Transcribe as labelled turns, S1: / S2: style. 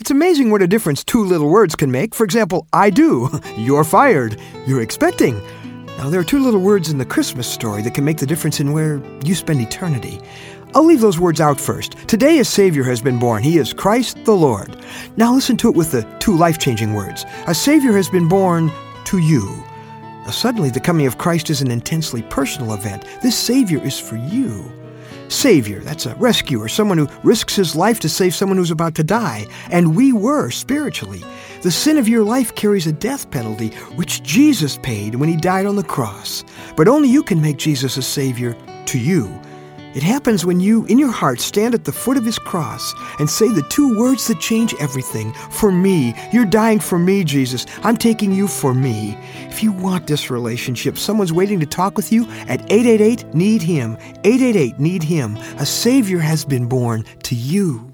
S1: It's amazing what a difference two little words can make. For example, I do. You're fired. You're expecting. Now, there are two little words in the Christmas story that can make the difference in where you spend eternity. I'll leave those words out first. Today a Savior has been born. He is Christ the Lord. Now listen to it with the two life-changing words. A Savior has been born to you. Now suddenly the coming of Christ is an intensely personal event. This Savior is for you. Savior, that's a rescuer, someone who risks his life to save someone who's about to die. And we were spiritually. The sin of your life carries a death penalty, which Jesus paid when he died on the cross. But only you can make Jesus a Savior to you. It happens when you, in your heart, stand at the foot of his cross and say the two words that change everything. For me. You're dying for me, Jesus. I'm taking you for me. If you want this relationship, someone's waiting to talk with you at 888-NEED-HIM. 888-NEED-HIM. A Savior has been born to you.